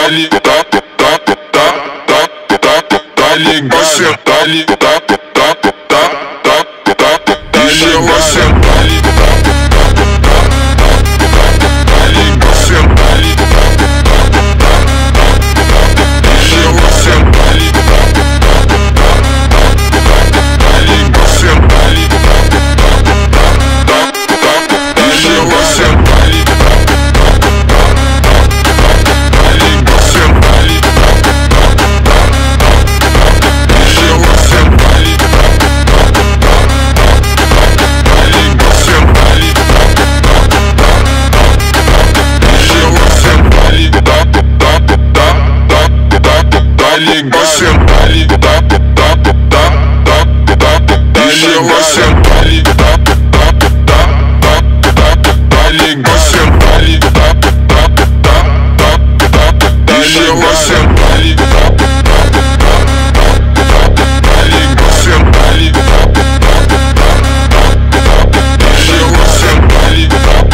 ligado, você tá ligado, deixa você tá ligado, você tá ligado, deixa você tá ligado, você tá ligado, deixa você tá ligado, você tá ligado, deixa você tá ligado, você tá ligado, deixa você tá ligado, você tá ligado, deixa você tá ligado, você tá ligado, deixa você tá ligado, você tá ligado, deixa você tá ligado,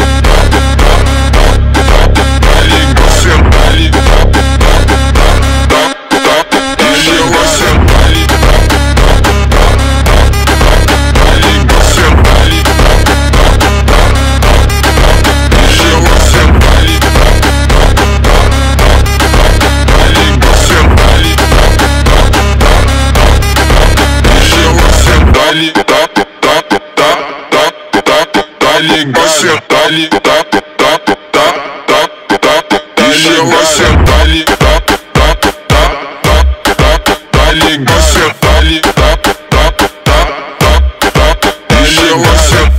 você tá ligado, deixa você tá ligado, você tá ligado, deixa você tá ligado, você tá ligado, deixa você tá ligado, você tá ligado, deixa você tá ligado.